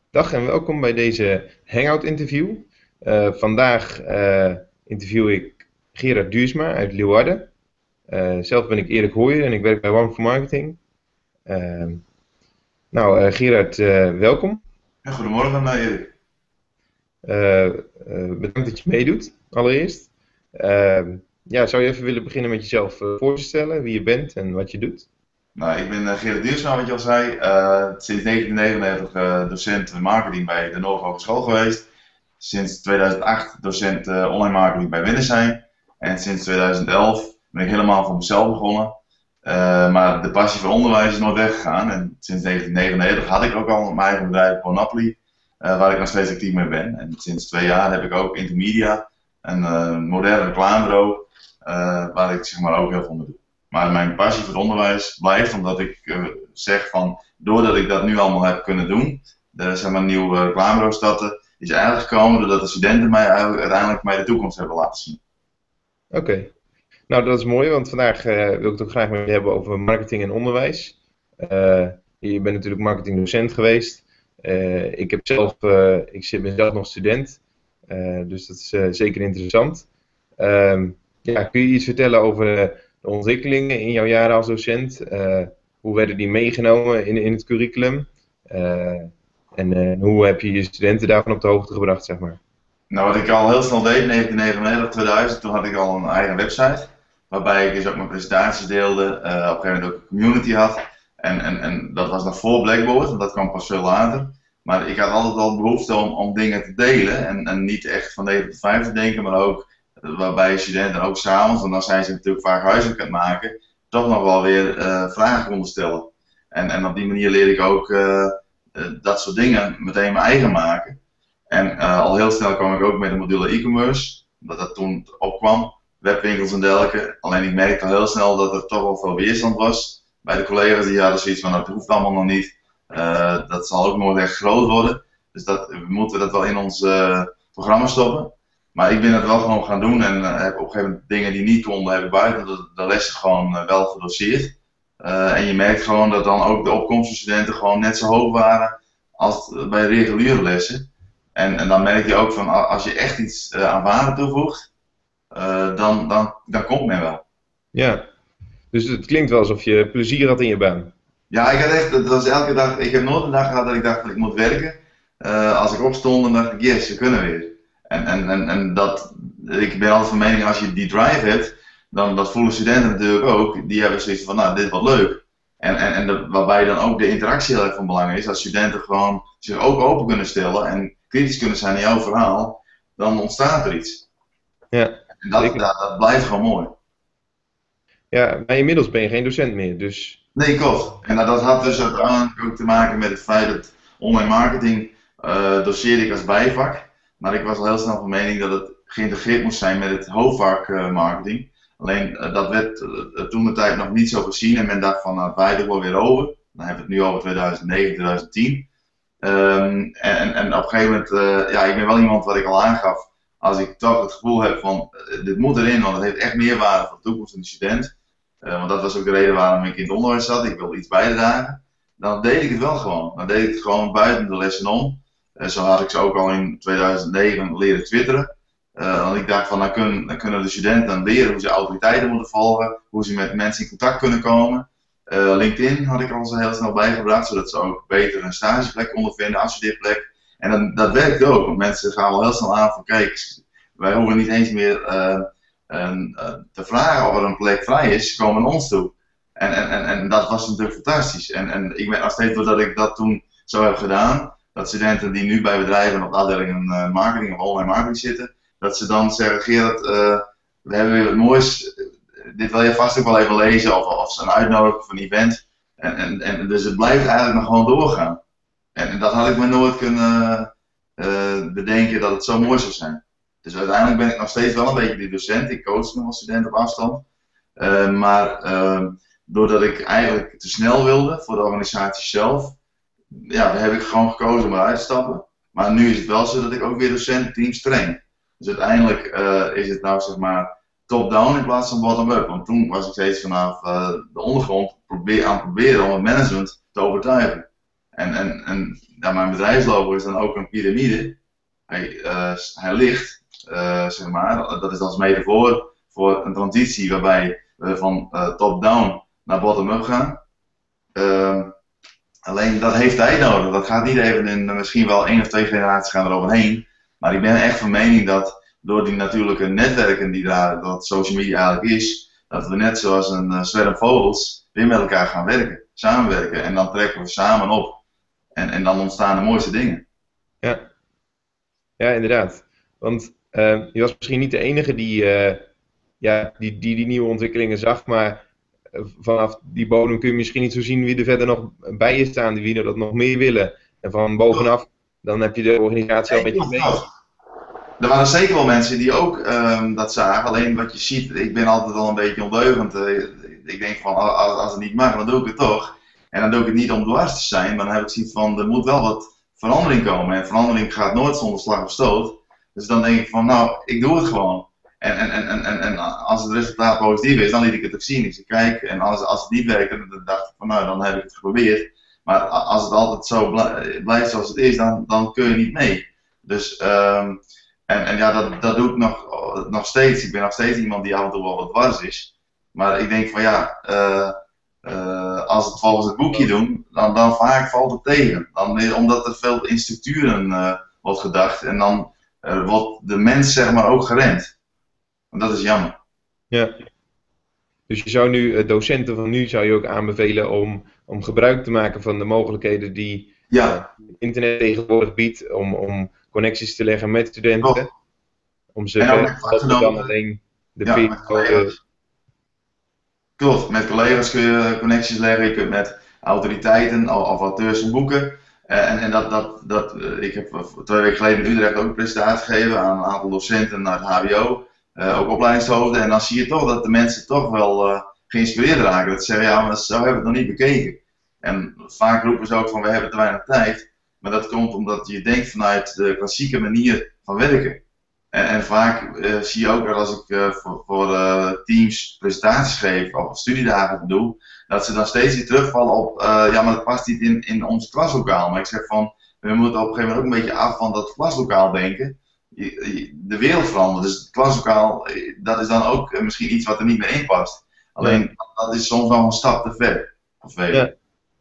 Dag en welkom bij deze Hangout-interview. Vandaag interview ik Gerard Duursma uit Leeuwarden. Zelf ben ik Erik Hooijer en ik werk bij One for Marketing. Uh, Gerard, welkom. Ja, goedemorgen, Erik. Bedankt dat je meedoet, allereerst. Zou je even willen beginnen met jezelf voor te stellen, wie je bent en wat je doet? Nou, ik ben Gerrit Duursma, wat je al zei. Sinds 1999 docent marketing bij de Noord Hogeschool geweest. Sinds 2008 docent online marketing bij Winnersheim. En sinds 2011 ben ik helemaal voor mezelf begonnen. Maar de passie voor onderwijs is nooit weggegaan. En sinds 1999 had ik ook al mijn eigen bedrijf, Bonapli, waar ik nog steeds actief mee ben. En sinds 2 jaar heb ik ook Intermedia, een moderne reclamebureau, waar ik zeg maar ook heel veel mee doe. Maar mijn passie voor het onderwijs blijft, omdat ik zeg van, doordat ik dat nu allemaal heb kunnen doen, zeg maar een nieuw reclamebureau starten, is eigenlijk gekomen doordat de studenten mij uiteindelijk mij de toekomst hebben laten zien. Oké. Nou, dat is mooi, want vandaag wil ik het ook graag met je hebben over marketing en onderwijs. Je bent natuurlijk marketingdocent geweest. Ik ben zelf nog student, dus dat is zeker interessant. Kun je iets vertellen over de ontwikkelingen in jouw jaren als docent? Hoe werden die meegenomen in het curriculum? En hoe heb je je studenten daarvan op de hoogte gebracht, zeg maar? Nou, wat ik al heel snel deed, 1999, 2000, toen had ik al een eigen website. Waarbij ik dus ook mijn presentaties deelde, op een gegeven moment ook een community had. En dat was nog voor Blackboard, want dat kwam pas veel later. Maar ik had altijd al behoefte om dingen te delen. En niet echt van 9 tot 5 te denken, maar ook waarbij studenten ook s'avonds, want dan zijn ze natuurlijk vaak huiswerk aan het maken, toch nog wel weer vragen konden stellen. En op die manier leer ik ook dat soort dingen meteen mijn eigen maken. En al heel snel kwam ik ook met de module e-commerce, omdat dat toen opkwam, webwinkels en dergelijke. Alleen ik merkte al heel snel dat er toch wel veel weerstand was bij de collega's. Die hadden zoiets van, dat hoeft allemaal nog niet. Dat zal ook nooit echt groot worden. Dus we moeten dat wel in ons programma stoppen. Maar ik ben het wel gewoon gaan doen en heb op een gegeven moment dingen die niet konden, heb ik buiten de lessen gewoon wel gedoseerd. En je merkt gewoon dat dan ook de opkomst van studenten gewoon net zo hoog waren als bij reguliere lessen. En dan merk je ook van, als je echt iets aan waarde toevoegt, dan komt men wel. Ja, dus het klinkt wel alsof je plezier had in je baan. Ja, ik had echt, dat was elke dag, ik heb nooit een dag gehad dat ik dacht van ik moet werken. Als ik opstond, dan dacht ik, yes, we kunnen weer. En ik ben altijd van mening, als je die drive hebt, dan dat voelen studenten natuurlijk ook. Die hebben zoiets van, nou, dit wordt leuk. Waarbij dan ook de interactie heel erg van belang is. Als studenten gewoon zich ook open kunnen stellen en kritisch kunnen zijn naar jouw verhaal, dan ontstaat er iets. Ja, En zeker. dat blijft gewoon mooi. Ja, maar inmiddels ben je geen docent meer, dus Nee, klopt. En dat had dus uiteindelijk ook te maken met het feit dat online marketing doseerde ik als bijvak. Maar ik was al heel snel van mening dat het geïntegreerd moest zijn met het hoofdvak marketing. Alleen dat werd toen de tijd nog niet zo gezien en men dacht van nou, het waait ook wel weer over. Dan hebben we het nu over 2009, 2010. En op een gegeven moment, ja, ik ben wel iemand wat ik al aangaf. Als ik toch het gevoel heb van dit moet erin, want het heeft echt meerwaarde voor de toekomst van de student. Want dat was ook de reden waarom ik in het onderwijs zat. Ik wilde iets bijdragen. Dan deed ik het wel gewoon. Dan deed ik het gewoon buiten de lessen om. Zo had ik ze ook al in 2009 leren twitteren. Want ik dacht van, dan kunnen de studenten leren hoe ze autoriteiten moeten volgen. Hoe ze met mensen in contact kunnen komen. LinkedIn had ik al zo heel snel bijgebracht. Zodat ze ook beter een stageplek konden vinden, een afstudeerplek. En dat werkte ook. Want mensen gaan wel heel snel aan van, kijk, wij hoeven niet eens meer te vragen of er een plek vrij is, ze komen naar ons toe. En dat was natuurlijk fantastisch. En ik ben nog steeds doordat ik dat toen zo heb gedaan, dat studenten die nu bij bedrijven op de afdeling marketing of online marketing zitten, dat ze dan zeggen, Gerard, we hebben weer wat moois, dit wil je vast ook wel even lezen, of ze een uitnodiging voor een event. Dus het blijft eigenlijk nog gewoon doorgaan. En dat had ik me nooit kunnen bedenken dat het zo mooi zou zijn. Dus uiteindelijk ben ik nog steeds wel een beetje die docent. Ik coach nog als student op afstand. Doordat ik eigenlijk te snel wilde voor de organisatie zelf, ja, heb ik gewoon gekozen om eruit te stappen. Maar nu is het wel zo dat ik ook weer docententeams train. Dus uiteindelijk is het nou zeg maar top-down in plaats van bottom-up. Want toen was ik steeds vanaf de ondergrond aan het proberen om het management te overtuigen. En ja, mijn bedrijfslogo is dan ook een piramide. Hij ligt, zeg maar, dat is als mede voor een transitie waarbij we van top-down naar bottom-up gaan. Alleen dat heeft tijd nodig. Dat gaat niet even in misschien wel 1 of 2 generaties gaan eroverheen. Maar ik ben echt van mening dat door die natuurlijke netwerken die daar, dat social media eigenlijk is, dat we net zoals een zwerm vogels weer met elkaar gaan werken, samenwerken. En dan trekken we samen op. En dan ontstaan de mooiste dingen. Ja, ja inderdaad. Want je was misschien niet de enige die nieuwe ontwikkelingen zag, maar vanaf die bodem kun je misschien niet zo zien wie er verder nog bij je staan, wie er dat nog meer willen. En van bovenaf, dan heb je de organisatie al een beetje mee. Er waren zeker wel mensen die ook dat zagen, alleen wat je ziet, ik ben altijd al een beetje ondeugend. Ik denk van, als het niet mag, dan doe ik het toch. En dan doe ik het niet om dwars te zijn, maar dan heb ik zoiets van, er moet wel wat verandering komen. En verandering gaat nooit zonder slag of stoot. Dus dan denk ik van, nou, ik doe het gewoon. En als het resultaat positief is, dan liet ik het ook zien. Ik zei, kijk, en als het niet werkt, dan dacht ik van, nou, dan heb ik het geprobeerd. Maar als het altijd zo blijft zoals het is, dan kun je niet mee. Dus, ja, dat doe ik nog steeds. Ik ben nog steeds iemand die af en toe wel wat dwars is. Maar ik denk van, ja, als het volgens het boekje doen, dan vaak valt het tegen. Omdat er veel in structuren wordt gedacht en dan wordt de mens zeg maar ook geremd. En dat is jammer. Ja. Dus je zou nu, docenten van nu, zou je ook aanbevelen om gebruik te maken van de mogelijkheden die internet tegenwoordig biedt, om connecties te leggen met studenten. Oh. Om ze dan alleen de collega's. Klopt, met collega's kun je connecties leggen, je kunt met autoriteiten of auteurs en boeken. Ik heb 2 weken geleden in Utrecht ook een presentatie gegeven aan een aantal docenten naar het HBO, ook opleidingshoofden. En dan zie je toch dat de mensen toch wel geïnspireerd raken. Dat ze zeggen, ja, maar zo hebben we het nog niet bekeken. En vaak roepen ze ook van, we hebben te weinig tijd. Maar dat komt omdat je denkt vanuit de klassieke manier van werken. En vaak zie je ook dat als ik voor teams presentaties geef of studiedagen doe, dat ze dan steeds weer terugvallen op, ja, maar dat past niet in ons klaslokaal. Maar ik zeg van, we moeten op een gegeven moment ook een beetje af van dat klaslokaal denken. De wereld verandert, dus het klaslokaal, dat is dan ook misschien iets wat er niet meer in past. Alleen, dat is soms wel een stap te ver. Ja.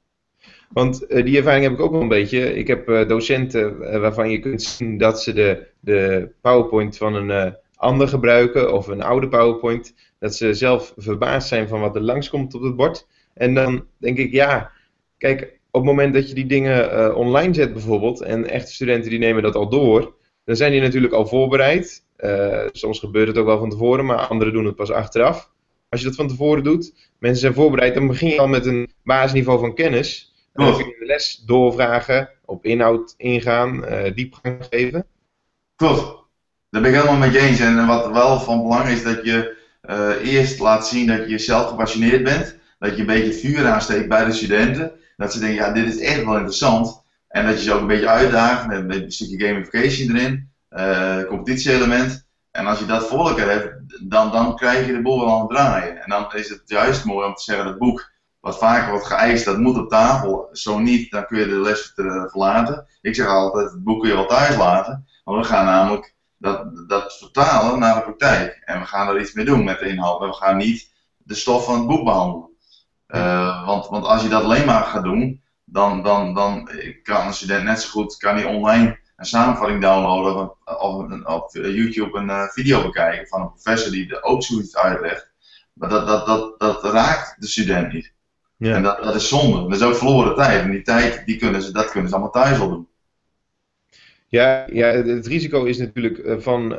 Want die ervaring heb ik ook wel een beetje. Ik heb docenten waarvan je kunt zien dat ze de PowerPoint van een ander gebruiken, of een oude PowerPoint, dat ze zelf verbaasd zijn van wat er langskomt op het bord. En dan denk ik, ja, kijk, op het moment dat je die dingen online zet bijvoorbeeld, en echte studenten die nemen dat al door, dan zijn die natuurlijk al voorbereid. Soms gebeurt het ook wel van tevoren, maar anderen doen het pas achteraf. Als je dat van tevoren doet, mensen zijn voorbereid, dan begin je al met een basisniveau van kennis. Dan kun je de les doorvragen, op inhoud ingaan, diepgang geven. Klopt, daar ben ik helemaal met je eens. En wat wel van belang is, dat je eerst laat zien dat je zelf gepassioneerd bent. Dat je een beetje het vuur aansteekt bij de studenten. Dat ze denken, ja, dit is echt wel interessant. En dat je ze ook een beetje uitdaagt met een stukje gamification erin, competitie-element. En als je dat voor elkaar hebt, dan krijg je de boel wel aan het draaien. En dan is het juist mooi om te zeggen, dat boek, wat vaker wordt geëist, dat moet op tafel. Zo niet, dan kun je de les verlaten. Ik zeg altijd, het boek kun je wel thuis laten. Maar we gaan namelijk dat vertalen naar de praktijk. En we gaan er iets mee doen met de inhoud. Maar we gaan niet de stof van het boek behandelen. Want als je dat alleen maar gaat doen, dan kan een student net zo goed, kan hij online een samenvatting downloaden of op YouTube een video bekijken van een professor die ook zoiets uitlegt. Maar dat raakt de student niet. Ja. En dat is zonde. Dat is ook verloren tijd. En die tijd, dat kunnen ze allemaal thuis al doen. Ja, het risico is natuurlijk van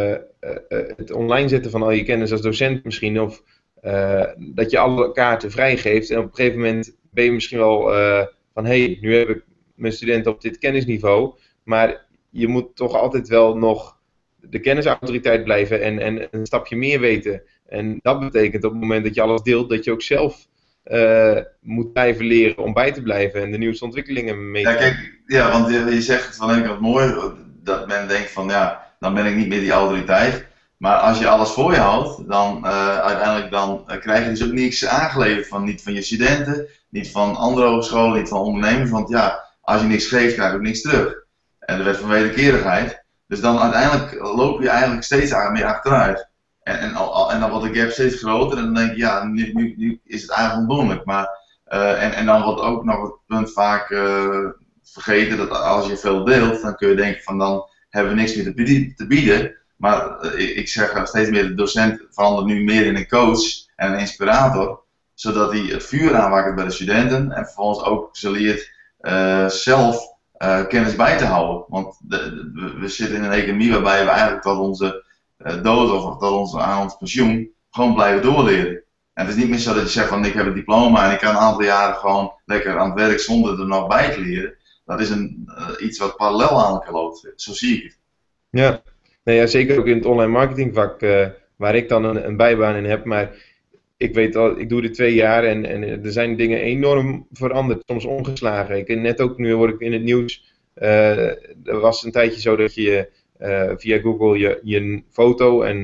het online zetten van al je kennis als docent misschien, of dat je alle kaarten vrijgeeft en op een gegeven moment ben je misschien wel van hé, nu heb ik mijn studenten op dit kennisniveau, maar je moet toch altijd wel nog de kennisautoriteit blijven en een stapje meer weten. En dat betekent op het moment dat je alles deelt, dat je ook zelf moet blijven leren om bij te blijven en de nieuwste ontwikkelingen mee te kijk, ja, want je zegt het van wat mooi, dat men denkt van ja, dan ben ik niet meer die autoriteit. Maar als je alles voor je houdt, dan uiteindelijk krijg je dus ook niks aangeleverd van, niet van je studenten, niet van andere hogescholen, niet van ondernemers. Want ja, als je niks geeft, krijg je ook niks terug. En de wet van wederkerigheid. Dus dan uiteindelijk loop je eigenlijk steeds meer achteruit. En dan wordt de gap steeds groter en dan denk je, ja, nu is het eigenlijk ondoenlijk. Maar, en dan wordt ook nog het punt vaak vergeten dat als je veel deelt, dan kun je denken van dan hebben we niks meer te bieden. Maar ik zeg steeds meer, de docent verandert nu meer in een coach en een inspirator. Zodat hij het vuur aanwakkert bij de studenten en vervolgens ook ze leert zelf kennis bij te houden. Want we zitten in een economie waarbij we eigenlijk tot onze dood of aan ons pensioen gewoon blijven doorleren. En het is niet meer zo dat je zegt van ik heb een diploma en ik kan een aantal jaren gewoon lekker aan het werk zonder er nog bij te leren. Dat is iets wat parallel aan elkaar loopt. Zo zie ik het. Ja, nou ja, zeker ook in het online marketingvak waar ik dan een bijbaan in heb. Maar ik weet al, ik doe dit 2 jaar en er zijn dingen enorm veranderd, soms omgeslagen. Net ook nu hoor ik in het nieuws, er was een tijdje zo dat je via Google je foto en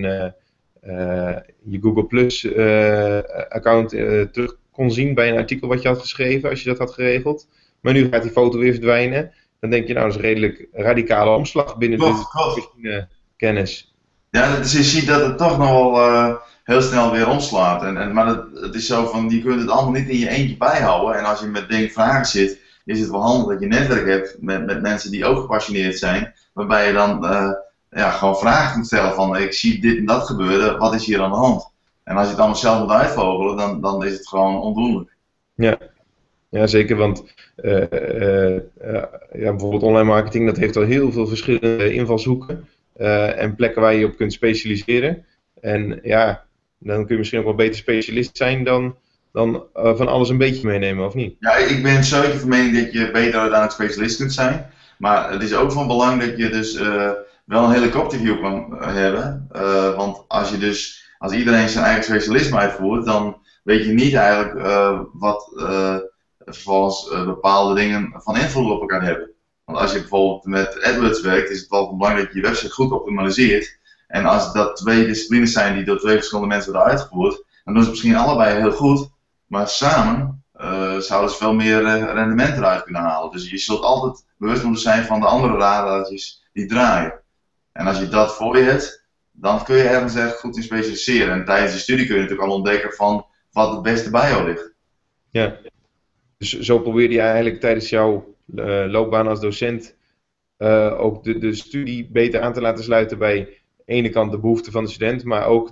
je Google Plus account terug kon zien bij een artikel wat je had geschreven, als je dat had geregeld. Maar nu gaat die foto weer verdwijnen. Dan denk je, nou, dat is een redelijk radicale omslag binnen de kennis. Ja, dus je ziet dat het toch nog wel heel snel weer omslaat. Maar het is zo van, je kunt het allemaal niet in je eentje bijhouden. En als je met vragen zit, is het wel handig dat je een netwerk hebt met mensen die ook gepassioneerd zijn. Waarbij je dan gewoon vragen moet stellen van, ik zie dit en dat gebeuren, wat is hier aan de hand? En als je het allemaal zelf moet uitvogelen, dan is het gewoon ondoenlijk. Ja, zeker, want bijvoorbeeld online marketing, dat heeft al heel veel verschillende invalshoeken en plekken waar je je op kunt specialiseren. En ja, dan kun je misschien ook wel beter specialist zijn dan van alles een beetje meenemen, of niet? Ja, ik ben zeker van mening dat je beter uiteindelijk specialist kunt zijn. Maar het is ook van belang dat je dus wel een helikopterview kan hebben. Want als iedereen zijn eigen specialisme uitvoert, dan weet je niet eigenlijk wat vervolgens bepaalde dingen van invloed op elkaar hebben. Want als je bijvoorbeeld met AdWords werkt, is het wel van belang dat je je website goed optimaliseert. En als dat 2 disciplines zijn die door 2 verschillende mensen worden uitgevoerd, dan doen ze misschien allebei heel goed, maar samen zouden ze veel meer rendement eruit kunnen halen. Dus je zult altijd bewust moeten zijn van de andere radartjes die draaien. En als je dat voor je hebt, dan kun je ergens echt goed in specialiseren. En tijdens de studie kun je natuurlijk al ontdekken van wat het beste bij jou ligt. Ja, dus zo probeerde je eigenlijk tijdens jouw loopbaan als docent ook de studie beter aan te laten sluiten bij aan de ene kant de behoeften van de student, maar ook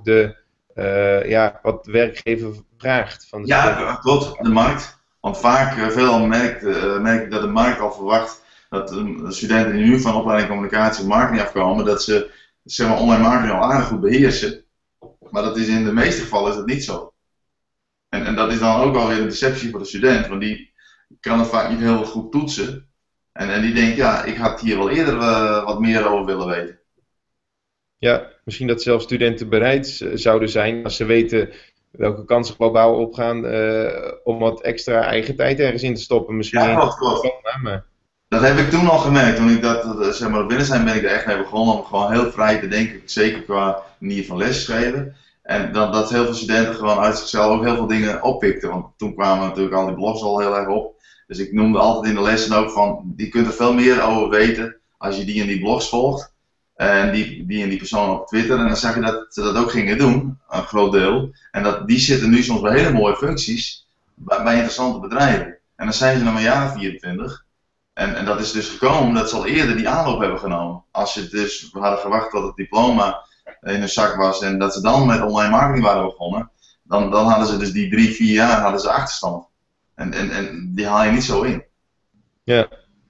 wat de werkgever vraagt van de student. Ja, klopt, de markt. Want vaak, veel merk ik dat de markt al verwacht dat de studenten die nu van opleiding communicatie en marketing afkomen, dat ze zeg maar, online marketing al aardig goed beheersen. Maar dat is in de meeste gevallen is dat niet zo. En dat is dan ook alweer een deceptie voor de student, want die kan het vaak niet heel goed toetsen. En die denkt, ja, ik had hier wel eerder wat meer over willen weten. Ja, misschien dat zelfs studenten bereid zouden zijn, als ze weten welke kansen globaal opgaan, om wat extra eigen tijd ergens in te stoppen. Misschien ja, klopt. Maar... Dat heb ik toen al gemerkt. Toen ik zeg maar, op binnen zijn ben ik er echt mee begonnen om gewoon heel vrij te denken, zeker qua manier van lesgeven. En dat heel veel studenten gewoon uit zichzelf ook heel veel dingen oppikten. Want toen kwamen natuurlijk al die blogs al heel erg op. Dus ik noemde altijd in de lessen ook van, die kunt er veel meer over weten als je die in die blogs volgt. En die en die persoon op Twitter. En dan zag je dat ze dat ook gingen doen, een groot deel. En die zitten nu soms bij hele mooie functies, bij interessante bedrijven. En dan zijn ze nog maar jaar 24. En dat is dus gekomen omdat ze al eerder die aanloop hebben genomen. Als je dus hadden gewacht tot het diploma in hun zak was en dat ze dan met online marketing waren begonnen, dan hadden ze dus die 3-4 jaar hadden ze achterstand. En die haal je niet zo in. Ja.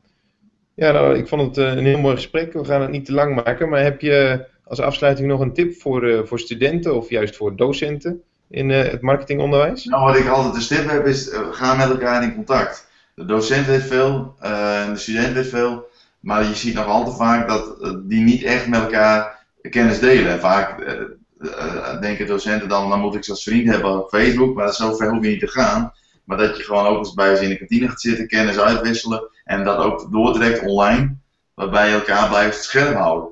Ja, nou, ik vond het een heel mooi gesprek. We gaan het niet te lang maken, maar heb je als afsluiting nog een tip voor studenten of juist voor docenten in het marketingonderwijs? Nou, wat ik altijd als tip heb is, ga met elkaar in contact. De docent weet veel, de student weet veel, maar je ziet nog altijd vaak dat die niet echt met elkaar kennis delen. Vaak denken docenten dan moet ik ze als vriend hebben op Facebook, maar zover hoef je niet te gaan. Maar dat je gewoon ook eens bij ze in de kantine gaat zitten, kennis uitwisselen en dat ook doortrekt online, waarbij je elkaar blijft scherp houden.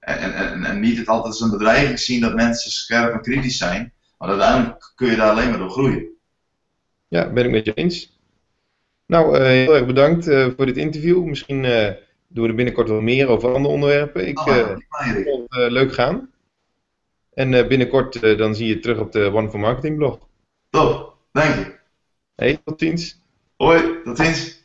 En niet het altijd als een bedreiging zien dat mensen scherp en kritisch zijn, maar uiteindelijk kun je daar alleen maar door groeien. Ja, ben ik met je eens. Nou, heel erg bedankt voor dit interview. Misschien doen we er binnenkort wel meer over andere onderwerpen. Ik vond het leuk gaan. En binnenkort dan zie je het terug op de One for Marketing blog. Top, dank je. Hey, tot ziens. Hoi, tot ziens.